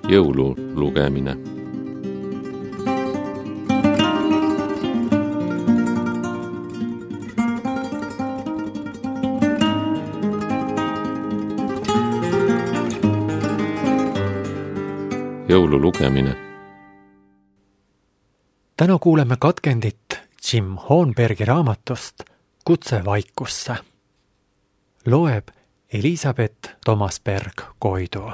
Jõululugemine. Jõululugemine. Täna kuuleme katkendit Jim Hoonbergi raamatust Kutse vaikusse. Loeb Elisabeth Tomasberg-Koidu.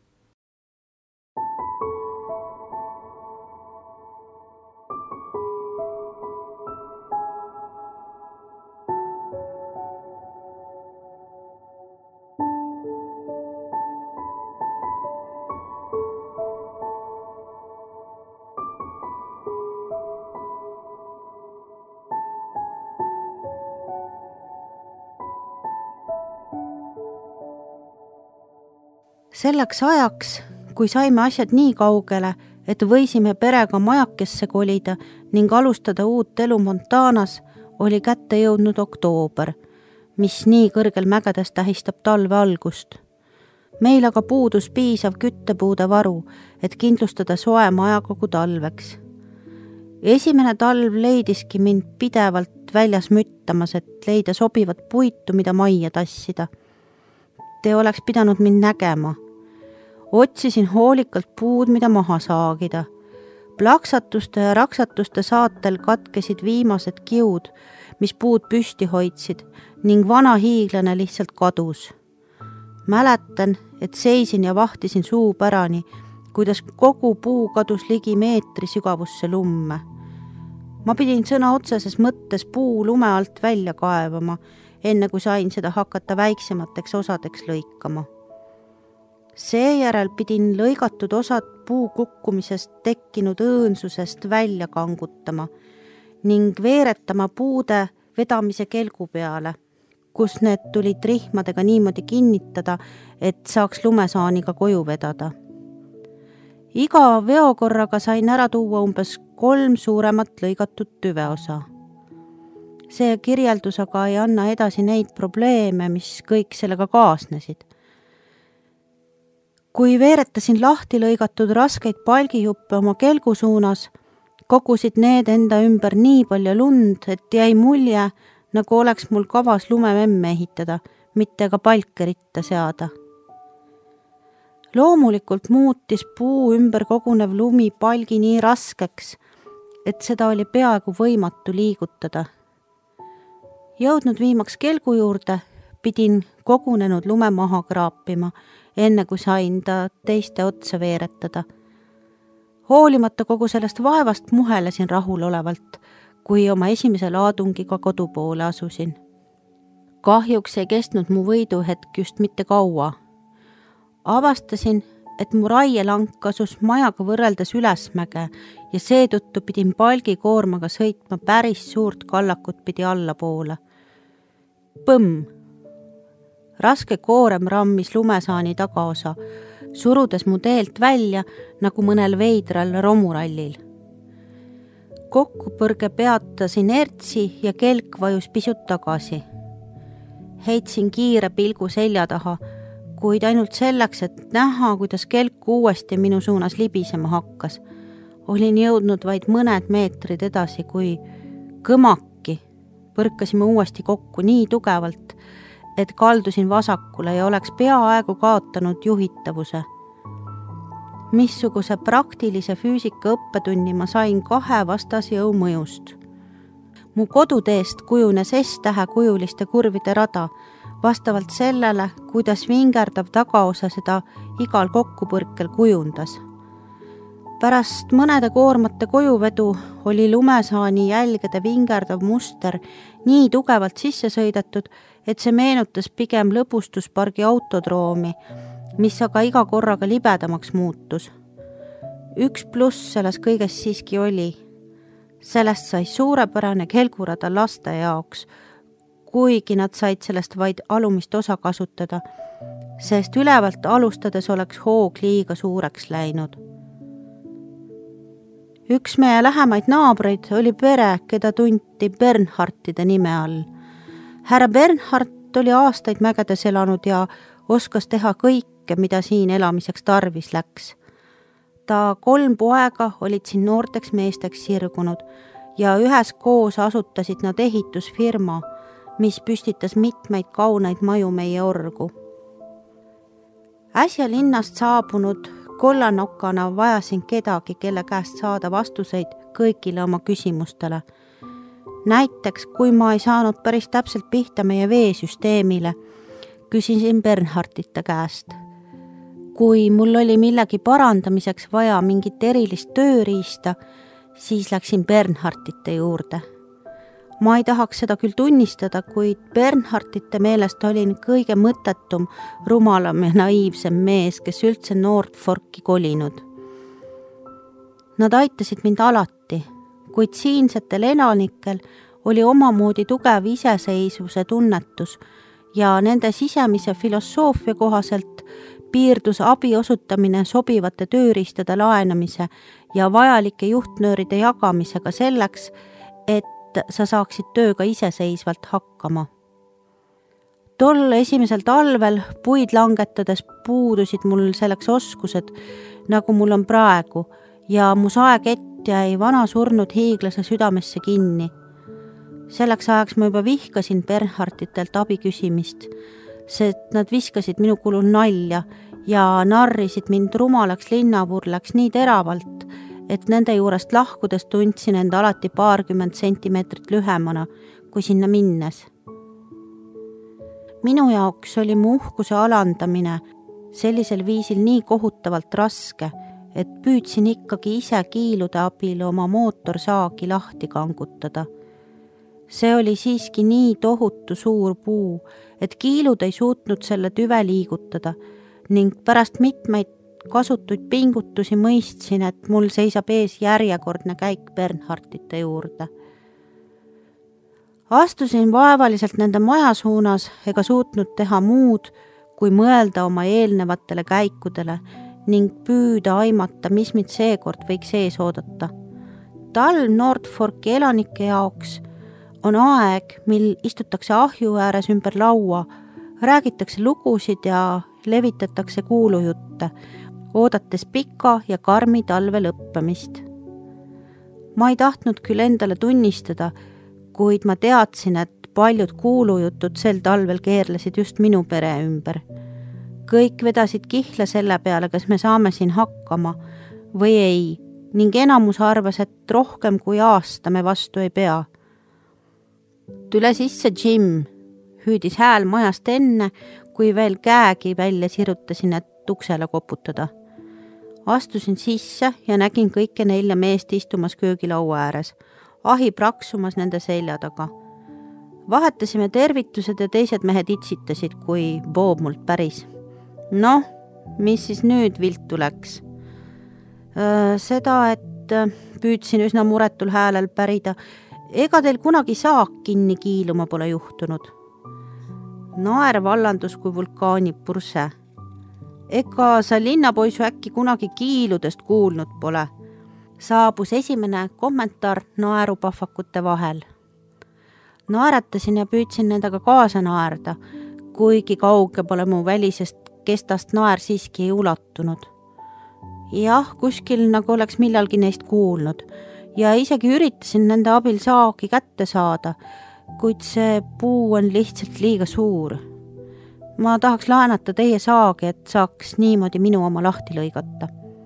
Selleks ajaks, kui saime asjad nii kaugele, et võisime perega majakesse kolida ning alustada uut elu Montanas, oli kätte jõudnud oktoober, mis nii kõrgel mägedes tähistab talve algust. Meil aga puudus piisav küttepuude varu, et kindlustada soe maja kogu talveks. Esimene talv leidiski mind pidevalt väljas müttamas, et leida sobivat puitu, mida majja tassida. Te oleks pidanud mind nägema. Otsisin hoolikalt puud, mida maha saagida. Plaksatuste ja raksatuste saatel katkesid viimased kiud, mis puud püsti hoidsid, ning vana hiiglane lihtsalt kadus. Mäletan, et seisin ja vahtisin suupärani, kuidas kogu puu kadus ligi meetri sügavusse lumme. Ma pidin sõna otseses mõttes puu lume alt välja kaevama, enne kui sain seda hakata väiksemateks osadeks lõikama. Seejärel pidin lõigatud osad puu kukkumisest tekkinud õõnsusest välja kangutama ning veeretama puude vedamise kelgu peale, kus need tulid rihmadega niimoodi kinnitada, et saaks lumesaaniga koju vedada. Iga veokorraga sain ära tuua umbes 3 suuremat lõigatud tüveosa. See kirjeldus aga ei anna edasi neid probleeme, mis kõik sellega kaasnesid. Kui veeretasin lahti lõigatud raskeid palgijuppe oma kelgu suunas, kogusid need enda ümber nii palju lund, et jäi mulje, nagu oleks mul kavas lumememme ehitada, mitte ka palke ritta seada. Loomulikult muutis puu ümber kogunev lumi palgi nii raskeks, et seda oli peaaegu võimatu liigutada. Jõudnud viimaks kelgu juurde, pidin kogunenud lume maha kraapima, enne kui sain ta teiste otsa veeretada. Hoolimata kogu sellest vaevast muhelesin rahulolevalt, kui oma esimese laadungiga kodu poole asusin. Kahjuks ei kestnud mu võiduhetk just mitte kaua. Avastasin, et mu raielank asus majaga võrreldes ülesmäge ja seetõttu pidin palgi koormaga sõitma päris suurt kallakut pidi allapoole. Põmm! Raske koorem rammis lumesaani tagaosa, surudes mu teelt välja nagu mõnel veidral romurallil. Kokkupõrge peatas inertsi ja kelk vajus pisut tagasi. Heitsin kiire pilgu selja taha, kuid ainult selleks, et näha, kuidas kelk uuesti minu suunas libisema hakkas. Olin jõudnud vaid mõned meetrid edasi, kui kõmaki põrkasime uuesti kokku nii tugevalt, et kaldusin vasakule ja oleks peaaegu kaotanud juhitavuse. Missuguse praktilise füüsika õppetunni ma sain 2 vastasjõu mõjust. Mu koduteest kujunes S-tähe kujuliste kurvide rada, vastavalt sellele, kuidas vingerdav tagaosa seda igal kokkupõrkel kujundas. Pärast mõnede koormate kojuvedu oli lumesaani jälgede vingerdav muster nii tugevalt sisse sõidetud, et see meenutas pigem lõbustuspargi autodroomi, mis aga iga korraga libedamaks muutus. 1 pluss selles kõiges siiski oli. Sellest sai suurepärane kelgurada laste jaoks, kuigi nad said sellest vaid alumist osa kasutada, sest ülevalt alustades oleks hoog liiga suureks läinud. Üks meie lähemaid naabreid oli pere, keda tunti Bernhardtide nime all. Härra Bernhardt oli aastaid mägedes elanud ja oskas teha kõike, mida siin elamiseks tarvis läks. Ta 3 poega olid siin noorteks meesteks sirgunud ja üheskoos asutasid nad ehitusfirma, mis püstitas mitmeid kauneid maju meie orgu. Äsja linnast saabunud kollanokana vajasin kedagi, kelle käest saada vastuseid kõigile oma küsimustele. Näiteks, kui ma ei saanud päris täpselt pihta meie veesüsteemile, küsisin Bernhardite käest. Kui mul oli millegi parandamiseks vaja mingit erilist tööriista, siis läksin Bernhardite juurde. Ma ei tahaks seda küll tunnistada, kuid Bernhardite meelest olin kõige mõttetum, rumalam ja naiivsem mees, kes üldse Nordforki kolinud. Nad aitasid mind alati, kuid siinsetel elanikel oli omamoodi tugev iseseisvuse tunnetus ja nende sisemise filosoofia kohaselt piirdus abi osutamine sobivate tööriistade laenamise ja vajalike juhtnööride jagamisega selleks, et sa saaksid tööga iseseisvalt hakkama. Tol esimesel talvel puid langetades puudusid mul selleks oskused, nagu mul on praegu, ja mu saekett jäi vana surnud hiiglase südamesse kinni. Selleks ajaks ma juba vihkasin Bernharditelt abi küsimist, sest nad viskasid minu kulul nalja ja narrisid mind rumalaks linnavurlaks nii teravalt, et nende juurest lahkudes tundsin end alati 20 sentimeetrit lühemana kui sinna minnes. Minu jaoks oli mu uhkuse alandamine sellisel viisil nii kohutavalt raske, et püüdsin ikkagi ise kiilude abil oma mootorsaagi lahti kangutada. See oli siiski nii tohutu suur puu, et kiilud ei suutnud selle tüve liigutada ning pärast mitmeid kasutuid pingutusi mõistsin, et mul seisab ees järjekordne käik Bernhardite juurde. Astusin vaevaliselt nende maja suunas ega suutnud teha muud, kui mõelda oma eelnevatele käikudele ning püüda aimata, mis mind seekord võiks ees oodata. Talv Nordforki elanike jaoks on aeg, mil istutakse ahju ääres ümber laua, räägitakse lugusid ja levitatakse kuulujutte, oodates pika ja karmi talve lõppemist. Ma ei tahtnud küll endale tunnistada, kuid ma teadsin, et paljud kuulujutud sel talvel keerlesid just minu pere ümber. Kõik vedasid kihla selle peale, kas me saame siin hakkama või ei, ning enamus arvas, et rohkem kui aasta me vastu ei pea. Tule sisse, Jim, hüüdis hääl majast enne, kui veel käegi välja sirutasin, et uksele koputada. Astusin sisse ja nägin kõike 4 meest istumas köögilaua ääres, ahi praksumas nende selja taga. Vahetasime tervitused ja teised mehed itsitasid, kui Bob mult päris. Noh, mis siis nüüd viltu läks? Seda, et püüdsin üsna muretul häälel pärida, ega teil kunagi saak kinni kiiluma pole juhtunud. Naer vallandus kui vulkaani purse. Ega sa linnapoisu äkki kunagi kiiludest kuulnud pole? Saabus esimene kommentaar naerupahvakute vahel. Naeratasin ja püüdsin nendega kaasa naerda, kuigi kauge pole mu välisest kestast naer siiski ei ulatunud. Jah, kuskil nagu oleks millalgi neist kuulnud ja isegi üritasin nende abil saagi kätte saada, kuid see puu on lihtsalt liiga suur. Ma tahaks laenata teie saagi, et saaks niimoodi minu oma lahti lõigata.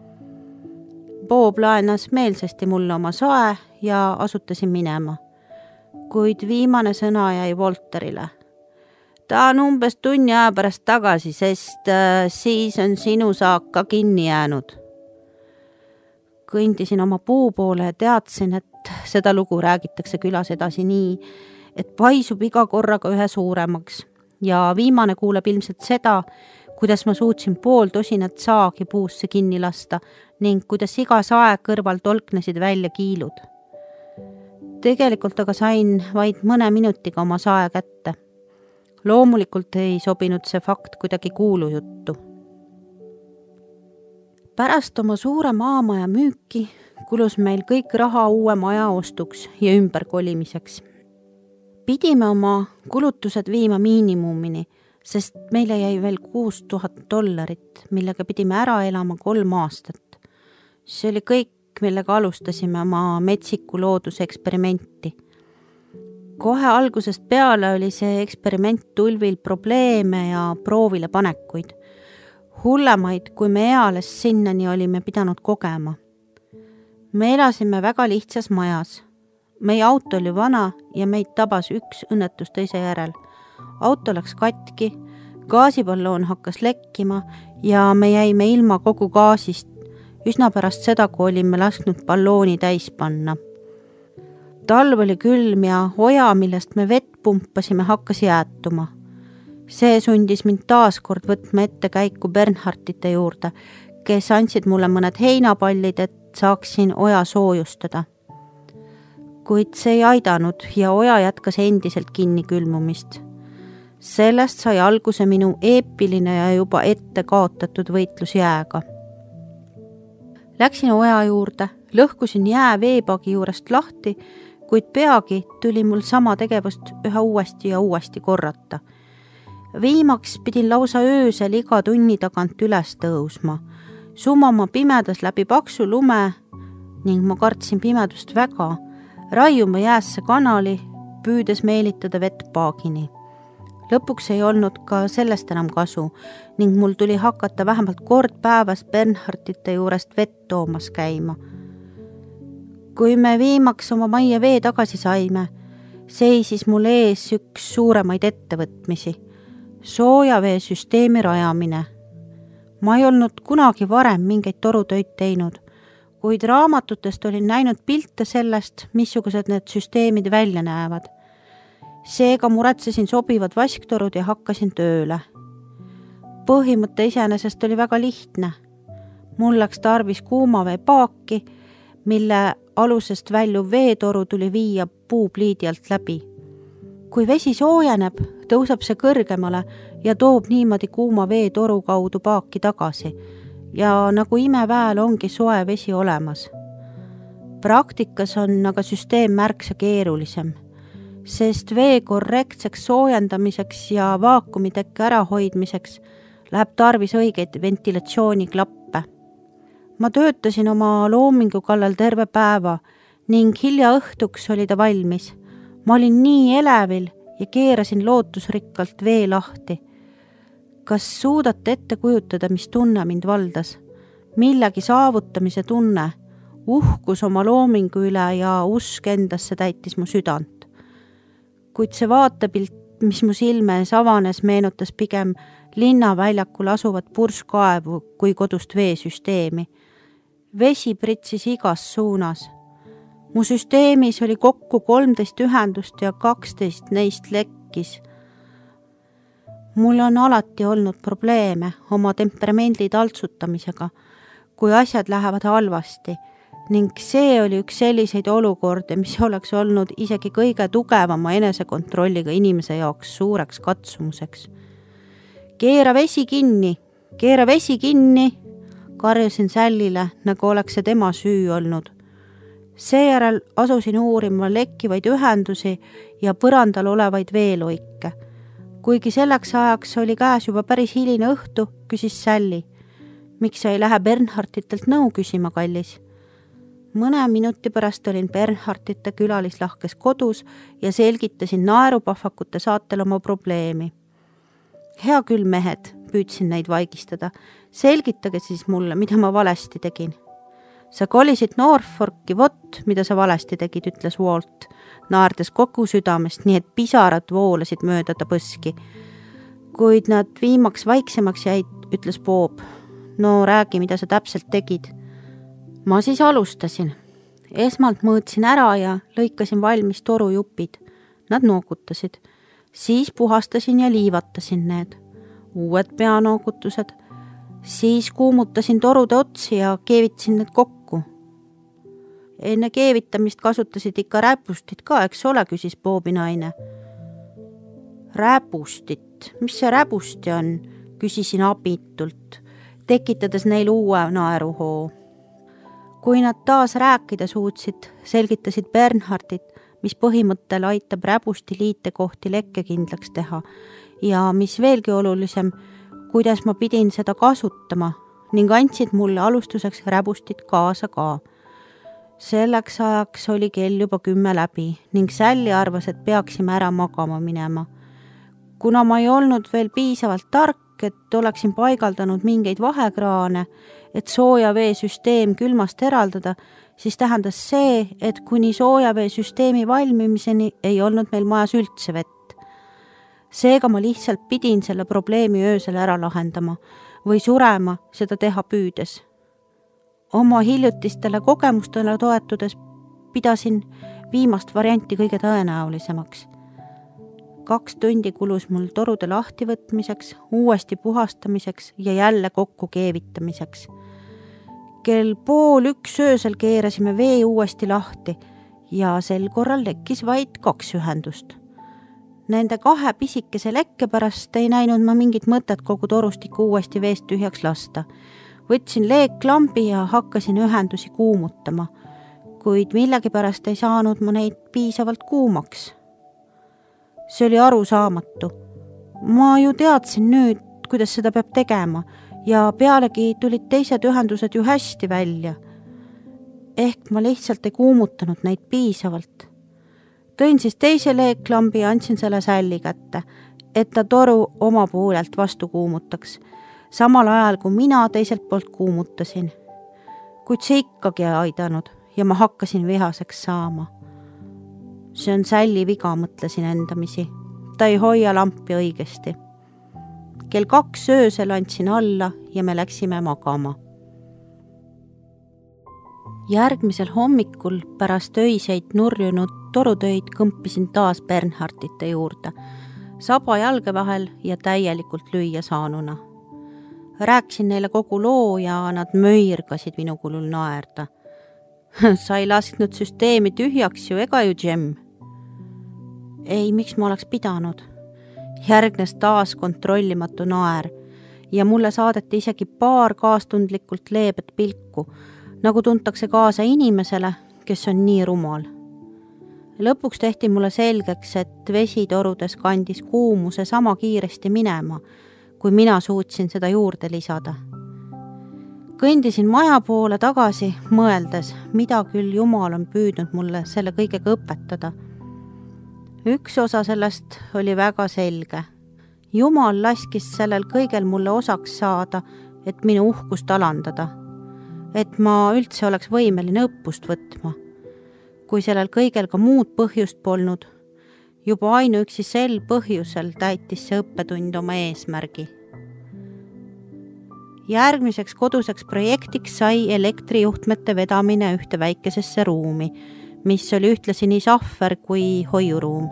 Bob laenas meelsasti mulle oma sae ja asutasin minema, kuid viimane sõna jäi Volterile. Ta on umbes tunni aja pärast tagasi, sest siis on sinu saak ka kinni jäänud. Kõndisin oma puu poole ja teadsin, et seda lugu räägitakse külas edasi nii, et paisub iga korraga ühe suuremaks ja viimane kuuleb ilmselt seda, kuidas ma suutsin 1/2 tosinat saagi puusse kinni lasta ning kuidas iga sae kõrval tolknesid välja kiilud. Tegelikult aga sain vaid mõne minutiga oma sae kätte. Loomulikult ei sobinud see fakt kuidagi kuulujuttu. Pärast oma suure maamaja müüki kulus meil kõik raha uue maja ostuks ja ümberkolimiseks. Pidime oma kulutused viima miinimumini, sest meile jäi veel $6000, millega pidime ära elama 3 aastat. See oli kõik, millega alustasime oma metsiku looduseksperimenti. Kohe algusest peale oli see eksperiment tulvil probleeme ja proovile panekuid. Hullemaid, kui me eales sinnani olime pidanud kogema. Me elasime väga lihtsas majas. Meie auto oli vana ja meid tabas üks õnnetus teise järel. Auto läks katki, gaasipalloon hakkas lekkima ja me jäime ilma kogu gaasist üsna pärast seda, kui olime lasknud ballooni täis panna. Talv oli külm ja oja, millest me vett pumpasime, hakkas jäätuma. See sundis mind taas kord võtma ette käiku Bernhardite juurde, kes andsid mulle mõned heinapallid, et saaksin oja soojustada. Kuid see ei aidanud ja oja jätkas endiselt kinni külmumist. Sellest sai alguse minu eepiline ja juba ette kaotatud võitlus jääga. Läksin oja juurde, lõhkusin jää veepagi juurest lahti, kuid peagi tuli mul sama tegevust üha uuesti ja uuesti korrata. Viimaks pidin lausa öösel iga tunni tagant üles tõusma, sumama pimedas läbi paksu lume ning ma kartsin pimedust väga, raiuma jäässe kanali, püüdes meelitada vett paagini. Lõpuks ei olnud ka sellest enam kasu ning mul tuli hakata vähemalt kord päevas Bernhardite juurest vett toomas käima. Kui me viimaks oma majja vee tagasi saime, seisis mul ees üks suuremaid ettevõtmisi, soojaveesüsteemi rajamine. Ma ei olnud kunagi varem mingeid torutöid teinud, kuid raamatutest olin näinud pilte sellest, missugused need süsteemid välja näevad. Seega muretsesin sobivad vasktorud ja hakkasin tööle. Põhimõte iseenesest oli väga lihtne. Mul läks tarvis kuumavee paaki, mille alusest väljuv veetoru tuli viia puupliidi alt läbi. Kui vesi soojeneb, tõuseb see kõrgemale ja toob niimoodi kuuma veetoru kaudu paaki tagasi ja nagu imeväel ongi soe vesi olemas. Praktikas on aga süsteem märksa keerulisem, sest vee korrektseks soojendamiseks ja vaakumitekke ärahoidmiseks läheb tarvis õigeid ventilatsiooniklappe. Ma töötasin oma loomingu kallal terve päeva ning hilja õhtuks oli ta valmis. Ma olin nii elevil ja keerasin lootusrikkalt vee lahti. Kas suudate ette kujutada, mis tunne mind valdas? Millegi saavutamise tunne, uhkus oma loomingu üle ja usk endasse täitis mu südant. Kuid see vaatepilt, mis mu silme ees avanes, meenutas pigem linnaväljakul asuvat purskkaevu kui kodust veesüsteemi. Vesi pritsis igas suunas. Mu süsteemis oli kokku 13 ühendust ja 12 neist lekkis. Mul on alati olnud probleeme oma temperamendi taltsutamisega, kui asjad lähevad halvasti, ning see oli üks selliseid olukordi, mis oleks olnud isegi kõige tugevama enesekontrolliga inimese jaoks suureks katsumuseks. Keera vesi kinni, karjusin Sällile, nagu oleks see tema süü olnud. Seejärel asusin uurima lekkivaid ühendusi ja põrandal olevaid veeloike. Kuigi selleks ajaks oli käes juba päris hiline õhtu, küsis Sälli. Miks sa ei lähe Bernharditelt nõu küsima, kallis? Mõne minuti pärast olin Bernhardite külalislahkes kodus ja selgitasin naerupahvakute saatel oma probleemi. Hea küll, mehed, püüdsin neid vaigistada. Selgitage siis mulle, mida ma valesti tegin. Sa kolisid Norfolki, vot, mida sa valesti tegid, ütles Walt, naerdes kogu südamest, nii et pisarad voolasid mööda ta põski. Kuid nad viimaks vaiksemaks jäid, ütles Bob. No räägi, mida sa täpselt tegid. Ma siis alustasin. Esmalt mõõtsin ära ja lõikasin valmis torujupid. Nad nookutasid. Siis puhastasin ja liivatasin need. Uued peanookutused. Siis kuumutasin torude otsi ja keevitasin need kokku. Enne keevitamist kasutasid ikka räpustit ka, eks ole, küsis Bobi naine. Räpustit? Mis see räpusti on? Küsisin abitult, tekitades neil uue naeruhoo. Kui nad taas rääkida suutsid, selgitasid Bernhardit, mis põhimõttel aitab räpusti liitekohti lekkekindlaks teha ja mis veelgi olulisem, kuidas ma pidin seda kasutama, ning andsid mulle alustuseks räbustit kaasa ka. Selleks ajaks oli kell juba 10 läbi ning Sally arvas, et peaksime ära magama minema. Kuna ma ei olnud veel piisavalt tark, et oleksin paigaldanud mingeid vahekraane, et soojaveesüsteem külmast eraldada, siis tähendas see, et kuni soojaveesüsteemi valmimiseni ei olnud meil majas üldse vett. Seega ma lihtsalt pidin selle probleemi öösel ära lahendama või surema seda teha püüdes. Oma hiljutistele kogemustele toetudes pidasin viimast varianti kõige tõenäolisemaks. 2 tundi kulus mul torude lahtivõtmiseks, uuesti puhastamiseks ja jälle kokku keevitamiseks. Kell 12:30 öösel keerasime vee uuesti lahti ja sel korral tekkis vaid 2 ühendust. Nende 2 pisikese lekke pärast ei näinud ma mingit mõtet kogu torustiku uuesti veest tühjaks lasta. Võtsin leeklambi ja hakkasin ühendusi kuumutama, kuid millegipärast ei saanud ma neid piisavalt kuumaks. See oli arusaamatu. Ma ju teadsin nüüd, kuidas seda peab tegema ja pealegi tulid teised ühendused ju hästi välja. Ehk ma lihtsalt ei kuumutanud neid piisavalt. Tõin siis teise leeklambi ja andsin selle Sally kätte, et ta toru oma poolelt vastu kuumutaks, samal ajal kui mina teiselt poolt kuumutasin. Kuid see ikkagi ei aidanud ja ma hakkasin vihaseks saama. See on Sally viga, mõtlesin endamisi. Ta ei hoia lampi õigesti. Kell 2 öösel andsin alla ja me läksime magama. Järgmisel hommikul pärast öiseid nurjunud torutöid kõmpisin taas Bernhardite juurde, saba jalge vahel ja täielikult lüüa saanuna. Rääkisin neile kogu loo ja nad möirgasid minu kulul naerda. Sa ei lasknud süsteemi tühjaks ju, ega ju, Jem? Ei, miks ma oleks pidanud? Järgnes taas kontrollimatu naer ja mulle saadeti isegi paar kaastundlikult leebet pilku, nagu tuntakse kaasa inimesele, kes on nii rumal. Lõpuks tehti mulle selgeks, et vesitorudes kandis kuumuse sama kiiresti minema, kui mina suutsin seda juurde lisada. Kõndisin maja poole tagasi, mõeldes, mida küll Jumal on püüdnud mulle selle kõigega õpetada. Üks osa sellest oli väga selge. Jumal laskis sellel kõigel mulle osaks saada, et minu uhkust alandada. Et ma üldse oleks võimeline õppust võtma. Kui sellel kõigel ka muud põhjust polnud, juba ainuüksi sel põhjusel täitis see õppetund oma eesmärgi. Järgmiseks koduseks projektiks sai elektrijuhtmete vedamine ühte väikesesse ruumi, mis oli ühtlasi nii sahver kui hoiuruum.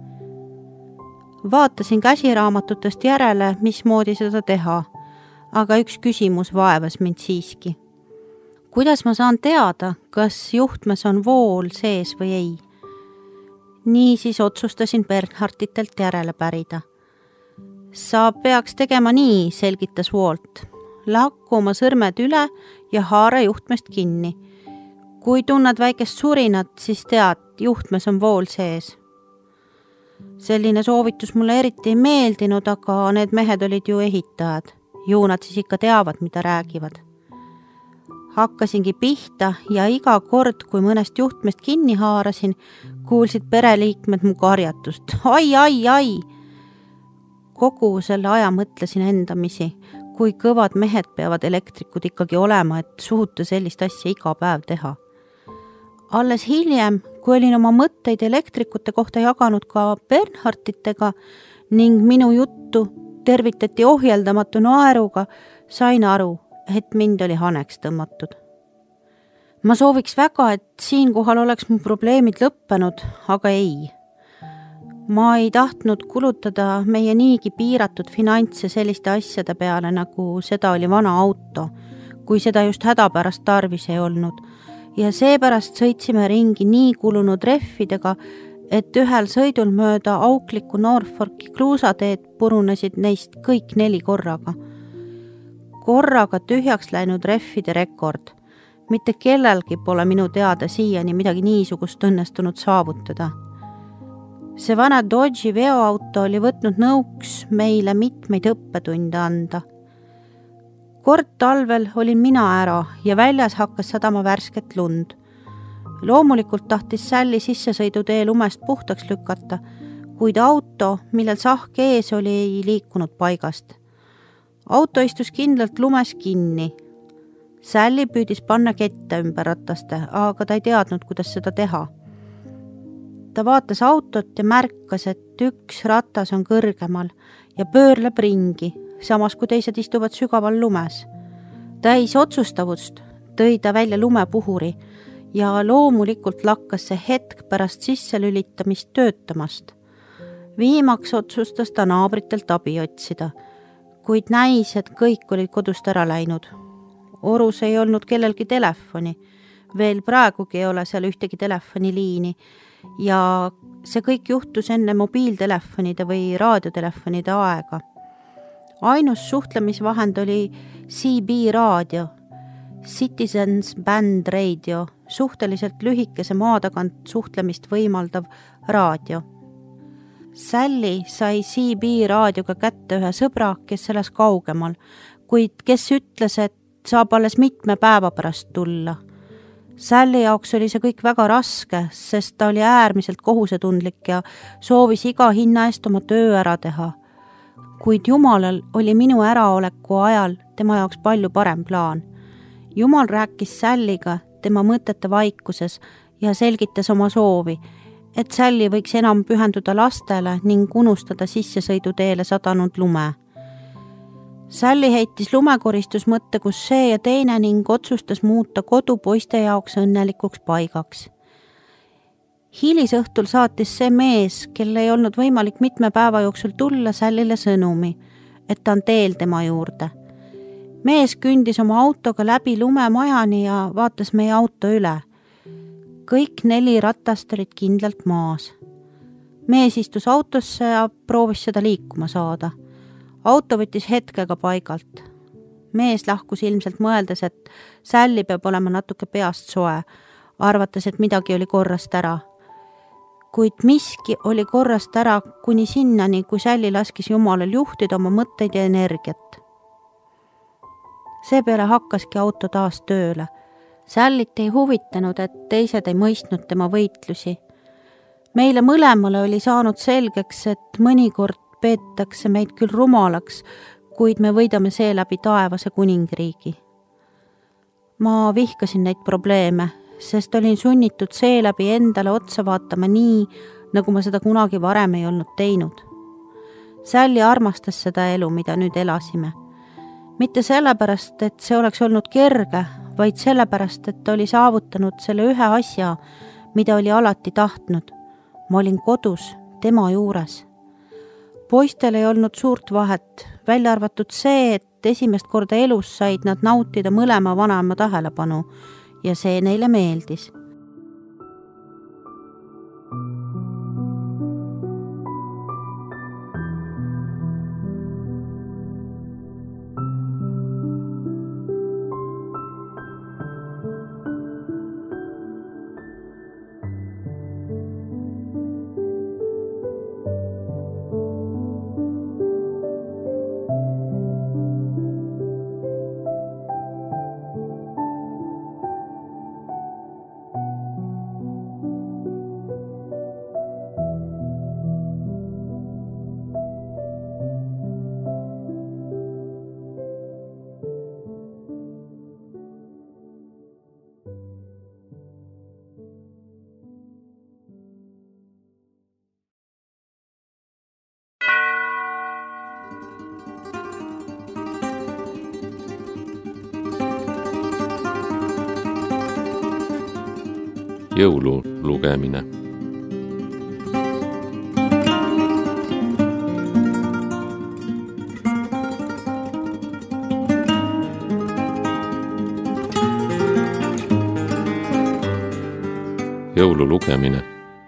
Vaatasin käsiraamatutest järele, mismoodi seda teha, aga üks küsimus vaevas mind siiski. Kuidas ma saan teada, kas juhtmes on vool sees või ei? Niisiis otsustasin Bernharditelt järele pärida. Sa peaks tegema nii, selgitas Walt. Lakku oma sõrmed üle ja haare juhtmest kinni. Kui tunned väikest surinat, siis tead, juhtmes on vool sees. Selline soovitus mulle eriti ei meeldinud, aga need mehed olid ju ehitajad. Ju nad siis ikka teavad, mida räägivad. Hakkasingi pihta ja iga kord, kui mõnest juhtmest kinni haarasin, kuulsid pereliikmed mu karjatust. Ai, ai, ai! Kogu selle aja mõtlesin endamisi, kui kõvad mehed peavad elektrikud ikkagi olema, et suuta sellist asja iga päev teha. Alles hiljem, kui olin oma mõtteid elektrikute kohta jaganud ka Bernharditega ning minu juttu tervitati ohjeldamatu naeruga, sain aru, et mind oli haneks tõmmatud. Ma sooviks väga, et siinkohal oleks mu probleemid lõppenud, aga ei. Ma ei tahtnud kulutada meie niigi piiratud finantse selliste asjade peale, nagu seda oli vana auto, kui seda just hädapärast tarvis ei olnud. Ja seepärast sõitsime ringi nii kulunud rehvidega, et ühel sõidul mööda auklikku Norfolki kruusateed purunesid neist kõik 4 korraga. Korraga tühjaks läinud rehvide rekord. Mitte kellelgi pole minu teada siiani midagi niisugust õnnestunud saavutada. See vana Dodge'i veoauto oli võtnud nõuks meile mitmeid õppetunde anda. Kord talvel olin mina ära ja väljas hakkas sadama värsket lund. Loomulikult tahtis Sally sissesõidutee lumest puhtaks lükata, kuid auto, millel sahk ees oli, ei liikunud paigast. Auto istus kindlalt lumes kinni. Sally püüdis panna kette ümber rataste, aga ta ei teadnud, kuidas seda teha. Ta vaatas autot ja märkas, et üks ratas on kõrgemal ja pöörleb ringi, samas kui teised istuvad sügaval lumes. Täis otsustavust tõi ta välja lumepuhuri ja loomulikult lakkas see hetk pärast sisselülitamist töötamast. Viimaks otsustas ta naabritelt abi otsida, kuid näis, et kõik olid kodust ära läinud. Orus ei olnud kellelgi telefoni, veel praegugi ei ole seal ühtegi telefoniliini ja see kõik juhtus enne mobiiltelefonide või raadiotelefonide aega. Ainus suhtlemisvahend oli CB raadio, Citizens Band Radio, suhteliselt lühikese maatagant suhtlemist võimaldav raadio. Sally sai CB raadioga kätte ühe sõbra, kes elas kaugemal, kuid kes ütles, et saab alles mitme päeva pärast tulla. Sally jaoks oli see kõik väga raske, sest ta oli äärmiselt kohusetundlik ja soovis iga hinna eest oma töö ära teha. Kuid Jumalal oli minu äraoleku ajal tema jaoks palju parem plaan. Jumal rääkis Sallyga tema mõtete vaikuses ja selgitas oma soovi, et Sally võiks enam pühenduda lastele ning unustada sissesõiduteele sadanud lume. Sally heitis lumekoristusmõtte, kus see ja teine ning otsustas muuta kodu poiste jaoks õnnelikuks paigaks. Hilisõhtul saatis see mees, kel ei olnud võimalik mitme päeva jooksul tulla, Sallyle sõnumi, et ta on teel tema juurde. Mees kündis oma autoga läbi lumemajani ja vaatas meie auto üle. Kõik 4 ratast olid kindlalt maas. Mees istus autosse ja proovis seda liikuma saada. Auto võttis hetkega paigalt. Mees lahkus ilmselt mõeldes, et Sally peab olema natuke peast soe, arvates, et midagi oli korrast ära. Kuid miski oli korrast ära kuni sinnani, kui Sally laskis Jumalal juhtida oma mõtteid ja energiat. Seepeale hakkaski auto taas tööle. Sallyt ei huvitanud, et teised ei mõistnud tema võitlusi. Meile mõlemale oli saanud selgeks, et mõnikord peetakse meid küll rumalaks, kuid me võidame seeläbi taevase kuningriigi. Ma vihkasin neid probleeme, sest olin sunnitud seeläbi endale otsa vaatama nii, nagu ma seda kunagi varem ei olnud teinud. Sally armastas seda elu, mida nüüd elasime. Mitte sellepärast, et see oleks olnud kerge, vaid sellepärast, et ta oli saavutanud selle ühe asja, mida oli alati tahtnud. Ma olin kodus, tema juures. Poistel ei olnud suurt vahet, välja arvatud see, et esimest korda elus said nad nautida mõlema vanema tähelepanu ja see neile meeldis. Jõululugemine. Jõululugemine.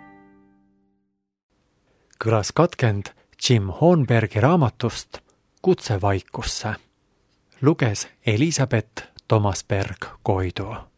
Kõlas katkend Jim Hoonbergi raamatust Kutse vaikusse. Luges Elisabeth Tomasberg-Koidu.